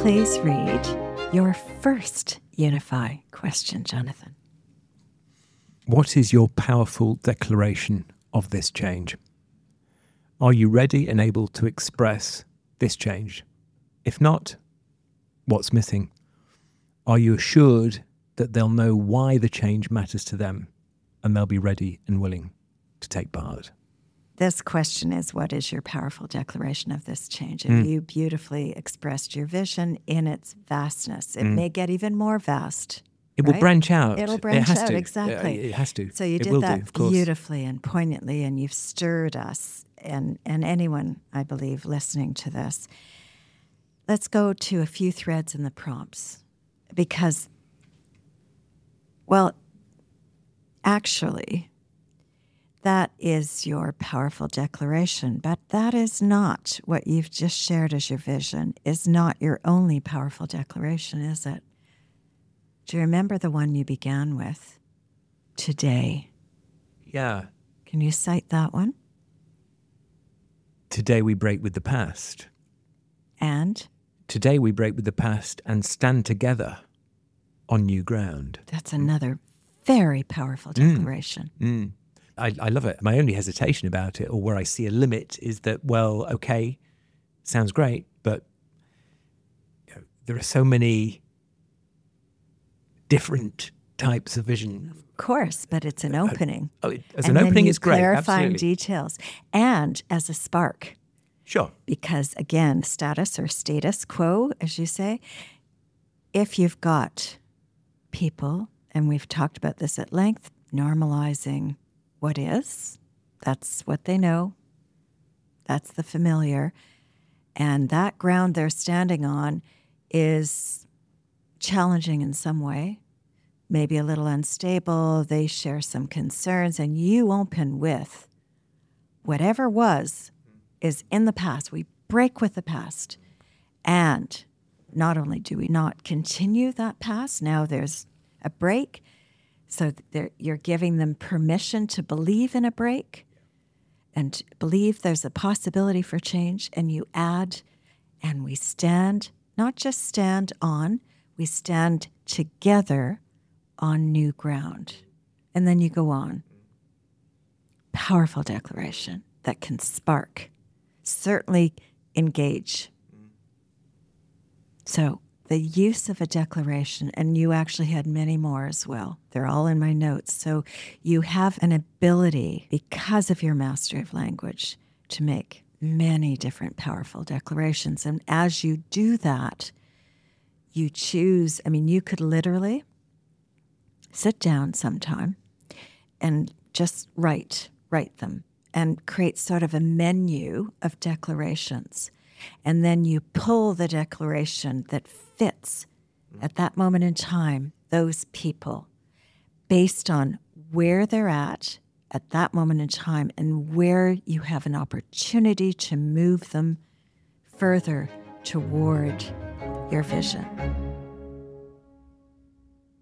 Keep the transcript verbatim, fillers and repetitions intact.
please read your first Unify question, Jonathan? What is your powerful declaration of this change? Are you ready and able to express this change? If not, what's missing? Are you assured that they'll know why the change matters to them and they'll be ready and willing to take part? This question is, what is your powerful declaration of this change? And mm. you beautifully expressed your vision in its vastness. It mm. may get even more vast. It right? will branch out. It'll branch it has out, to. exactly. It has to. So you it did will that do, beautifully and poignantly, and you've stirred us and, and anyone, I believe, listening to this. Let's go to a few threads in the prompts because, well, actually, that is your powerful declaration, but that is not what you've just shared as your vision, is not your only powerful declaration, is it? Do you remember the one you began with? Today. Yeah. Can you cite that one? Today we break with the past. And? Today we break with the past and stand together on new ground. That's another very powerful declaration. Mm. Mm. I, I love it. My only hesitation about it, or where I see a limit, is that, well, okay, sounds great, but you know, there are so many different types of vision. Of course, but it's an opening. Uh, oh, as and an opening, it's great. Clarifying Absolutely. details, and as a spark. Sure. Because again, status or status quo, as you say, if you've got people, and we've talked about this at length, normalizing what is, that's what they know, that's the familiar, and that ground they're standing on is challenging in some way, maybe a little unstable, they share some concerns, and you open with whatever was is in the past. We break with the past. And not only do we not continue that past, now there's a break. So you're giving them permission to believe in a break and believe there's a possibility for change. And you add, and we stand, not just stand on, we stand together on new ground. And then you go on. Powerful declaration that can spark, certainly engage. So the use of a declaration, and you actually had many more as well. They're all in my notes. So you have an ability, because of your mastery of language, to make many different powerful declarations. And as you do that, you choose, I mean, you could literally sit down sometime and just write, write them and create sort of a menu of declarations. And then you pull the declaration that fits at that moment in time, those people, based on where they're at at that moment in time and where you have an opportunity to move them further toward your vision.